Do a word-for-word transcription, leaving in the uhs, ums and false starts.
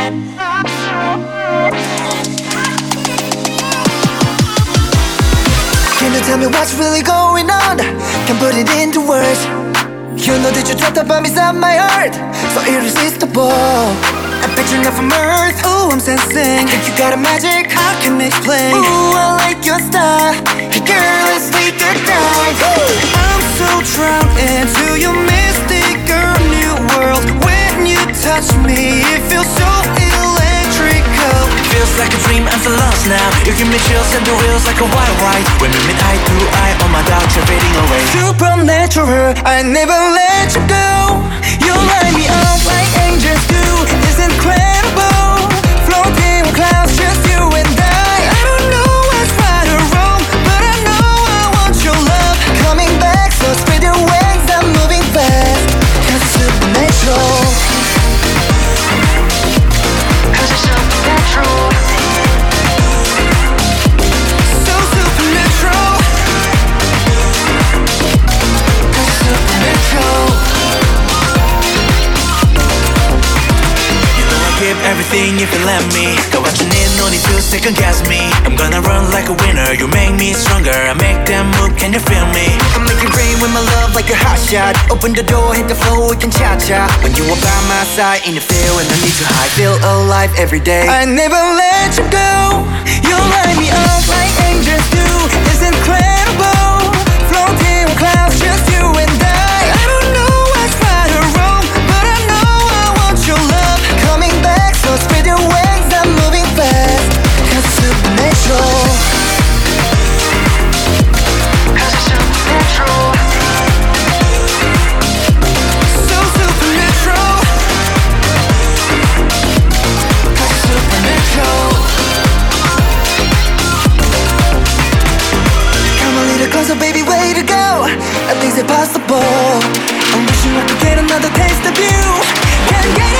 Can you tell me what's really going on? Can't put it into words. You know that you trapped up on inside my heart, so irresistible. I bet you're not from Earth. Ooh, I'm sensing. I think you got a magic I can explain. Ooh, I like your style. Hey girl, let's take a dive. I'm so drowned into your mystic girl new world. When you touch me, it feels so electrical. Feels like a dream, I'm so lost now. You give me chills and the wheels like a wild ride. When we meet eye to eye, all my doubts are fading away. Supernatural, I never let you go. You light me up like angels do. It's incredible. Floating on clouds, just you and I. I don't know what's right or wrong, but I know I want your love. Coming back, so spread your wings, I'm moving fast. Cause it's supernatural. Cause it's supernatural. So supernatural. Cause it's supernatural. Give everything if you let me. Got what you need, no need to second guess me. I'm gonna run like a winner, you make me stronger. I make them move, can you feel me? I'm making rain with my love like a hot shot. Open the door, hit the floor, we can cha-cha. When you are by my side in the field and I need you high, feel alive every day. I never let you go. You light me up like angels do. It's incredible. Floating on clouds, just you and I. I don't know what's right or wrong, but I know I want your love. Coming back, so spread your wings, I'm moving fast. Cause it's supernatural. Cause it's supernatural. So supernatural. Cause it's supernatural. Come a little closer, baby, way to go. At least it's possible. I'm wishing I could get another taste of you. Can't get